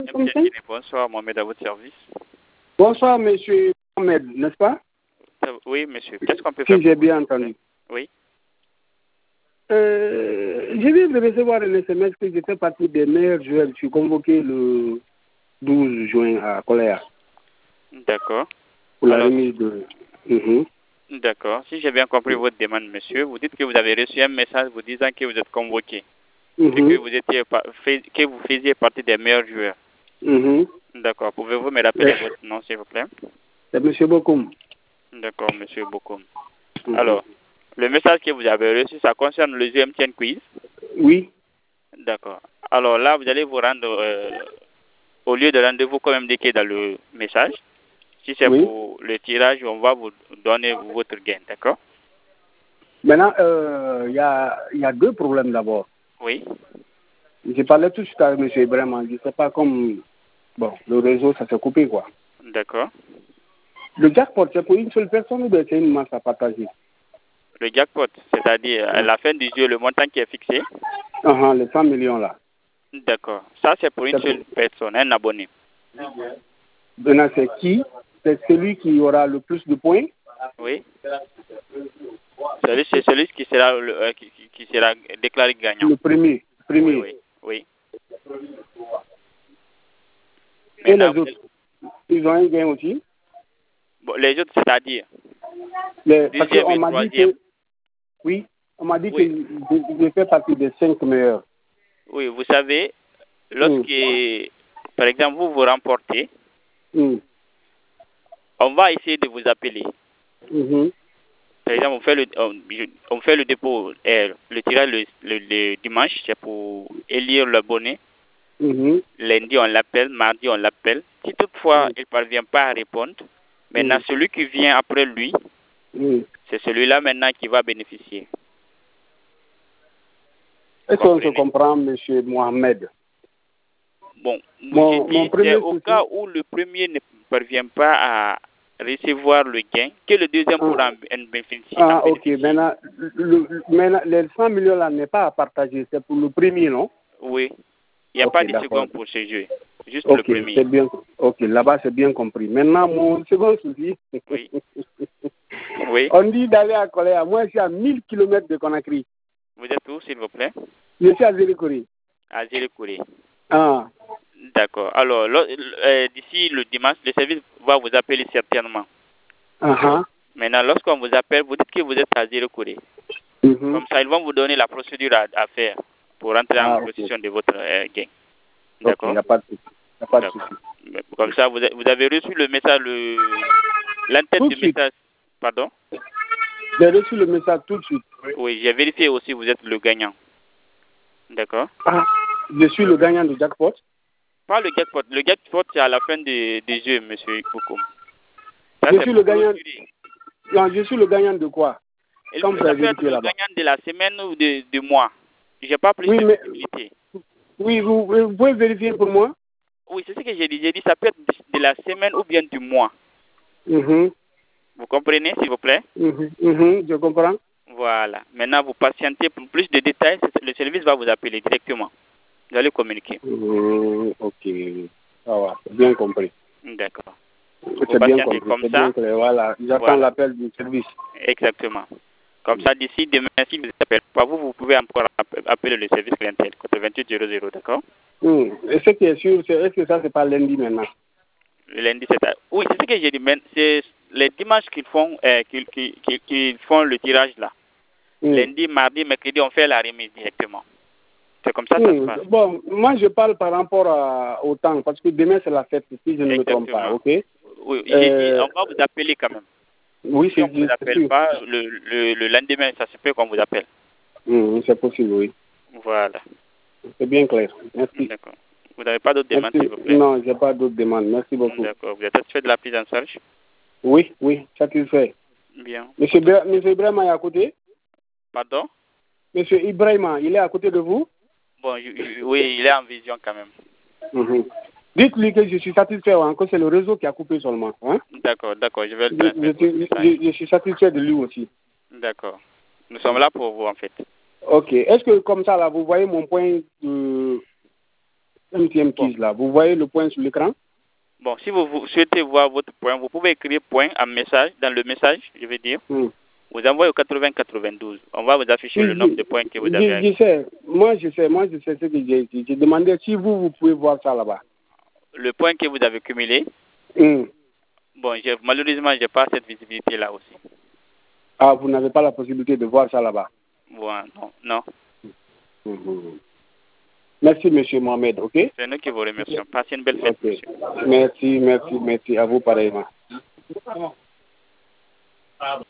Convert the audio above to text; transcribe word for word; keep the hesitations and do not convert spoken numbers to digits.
Bonsoir, Mohamed, à votre service. Bonsoir, monsieur Mohamed, n'est-ce pas? Oui, monsieur. Qu'est-ce qu'on peut faire? Si j'ai bien entendu. Oui. Euh, je viens de recevoir un S M S que j'étais partie des meilleurs joueurs. Je suis convoqué le douze juin à Coléa. D'accord. Pour la Alors, remise de... Mm-hmm. D'accord. Si j'ai bien compris votre demande, monsieur, vous dites que vous avez reçu un message vous disant que vous êtes convoqué. Mm-hmm. Et que vous étiez que vous faisiez partie des meilleurs joueurs. Mm-hmm. D'accord. Pouvez-vous me rappeler votre nom, s'il vous plaît? C'est monsieur Bokoum. D'accord, monsieur Bokoum. Mm-hmm. Alors, le message que vous avez reçu, ça concerne le G M T N Quiz? Oui. D'accord. Alors là, vous allez vous rendre euh, au lieu de rendez-vous comme indiqué dans le message. Si c'est oui. pour le tirage, on va vous donner votre gain, d'accord? Maintenant, il euh, y, a, y a deux problèmes d'abord. Oui. J'ai parlé tout de suite avec M. Ibrahim. Je ne sais pas comme... Bon, le réseau, ça s'est coupé, quoi. D'accord. Le jackpot, c'est pour une seule personne ou bien c'est une masse à partager? Le jackpot, c'est-à-dire à la fin du jeu, le montant qui est fixé? Uh-huh, les cent millions, là. D'accord. Ça, c'est pour une seule pour... personne, un abonné. Maintenant, c'est qui? C'est celui qui aura le plus de points? Oui. C'est celui qui sera, le, euh, qui, qui sera déclaré gagnant. Le premier. premier. Oui, oui. oui. Et les autres, ils ont un gain aussi? Bon, les autres, c'est-à-dire les... Parce qu'on m'a dit que... Oui, on m'a dit oui. que je, je fais partie des cinq meilleurs. Oui, vous savez, lorsque, mm. par exemple, vous vous remportez, mm. on va essayer de vous appeler. Mm-hmm. Par exemple, on fait le, on, on fait le dépôt, euh, le tirage le, le, le dimanche, c'est pour élire l'abonné. Mm-hmm. Lundi, on l'appelle. Mardi, on l'appelle. Si toutefois, mm. il ne parvient pas à répondre, maintenant, mm. celui qui vient après lui, mm. c'est celui-là maintenant qui va bénéficier. Est-ce qu'on se comprend, M. Mohamed? Bon, mon, mon premier au souci... cas où le premier ne parvient pas à recevoir le gain, que le deuxième ah. pourra en bénéficier. Ah, ok. Maintenant, le, maintenant, les cent millions là n'est pas à partager, c'est pour le premier, non? Oui. Il n'y a okay, pas de second pour ce jeu. Juste okay, le premier. C'est bien. Ok, là-bas, c'est bien compris. Maintenant, mon second souci. Oui. oui. On dit d'aller à Coléa. Moi, je suis à mille kilomètres de Conakry. Vous êtes où, s'il vous plaît? Je suis à Zélékouri. À Zélékouri. Ah. D'accord. Alors, euh, d'ici le dimanche, le service va vous appeler certainement. Uh-huh. Maintenant, lorsqu'on vous appelle, vous dites que vous êtes à Zélékouri. Mm-hmm. Comme ça, ils vont vous donner la procédure à, à faire pour entrer ah, en okay. possession de votre euh, gain. D'accord. Il n'y a pas de souci. Y a pas de souci. Comme ça, vous, a, vous avez reçu le message, le, l'entête du message. Pardon? J'ai reçu le message tout de suite. Oui, j'ai vérifié aussi, vous êtes le gagnant. D'accord. Ah, je suis le gagnant du jackpot? Pas le jackpot. Le jackpot, c'est à la fin des, des jeux, monsieur Bokoum. Je suis le gagnant. Non, je suis le gagnant de quoi? Il Comme ça peut être le gagnant de la semaine ou de, de mois. Je n'ai pas plus oui, de mais... visibilité. Oui, vous, vous pouvez vérifier pour moi? Oui, c'est ce que j'ai dit. J'ai dit ça peut être de la semaine ou bien du mois. Mm-hmm. Vous comprenez, s'il vous plaît? Mm-hmm. Mm-hmm. Je comprends. Voilà. Maintenant, vous patientez pour plus de détails. Le service va vous appeler directement. Vous allez communiquer. Mmh, ok. Ça va, c'est bien compris. D'accord. C'est bien compris. Comme ça. Bien clair. Voilà. J'attends voilà. l'appel du service. Exactement. Comme ça, d'ici demain, si vous n'appelez pas, vous, vous pouvez encore appeler le service clientèle, quatre-vingt-huit zéro zéro, d'accord? Mmh. Et ce qui est sûr, c'est, est-ce que ça, c'est pas lundi maintenant? Le lundi, c'est à... Oui, c'est ce que j'ai dit, mais c'est les dimanches qu'ils font, euh, qu'ils, qu'ils, qu'ils font le tirage là. Mmh. Lundi, mardi, mercredi, on fait la remise directement. C'est comme ça que mmh. ça se passe. Bon, moi, je parle par rapport à, au temps, parce que demain, c'est la fête, si je ne Exactement. me trompe pas, ok? Oui, j'ai euh... dit, on va vous appeler quand même. Oui, si c'est on ne vous appelle pas, le, le, le lendemain, ça se peut qu'on vous appelle. Mmh, c'est possible, oui. Voilà. C'est bien clair. Merci. D'accord. Vous n'avez pas d'autres demandes, s'il vous plaît? Non, je n'ai pas d'autres demandes. Merci beaucoup. D'accord. Vous êtes satisfait de la prise en charge? Oui, oui, satisfait. Bien. Monsieur, Bra- Monsieur Ibrahima est à côté? Pardon? Monsieur Ibrahima, il est à côté de vous? Bon, je, je, oui, il est en vision quand même. Mmh. Dites-lui que je suis satisfait, hein, que c'est le réseau qui a coupé seulement. Hein? D'accord, d'accord, je vais le transmettre. Je, je, je, je suis satisfait de lui aussi. D'accord. Nous sommes là pour vous, en fait. Ok. Est-ce que comme ça, là, vous voyez mon point de... M T M Keys là. Vous voyez le point sur l'écran? Bon, si vous, vous souhaitez voir votre point, vous pouvez écrire point en message, dans le message, je veux dire. Mm. Vous envoyez au quatre-vingts quatre-vingt-douze. On va vous afficher oui, le nombre de points que vous je, avez. Je sais, moi je sais, moi je sais ce que j'ai dit. J'ai demandé si vous, vous pouvez voir ça là-bas. Le point que vous avez cumulé? Mm. Bon, malheureusement, je n'ai pas cette visibilité-là aussi. Ah, vous n'avez pas la possibilité de voir ça là-bas? Bon, non, non. Mm-hmm. Merci, M. Mohamed, ok? C'est nous qui vous remercions. Passez une belle fête, okay. monsieur. Merci, merci, merci. À vous pareillement.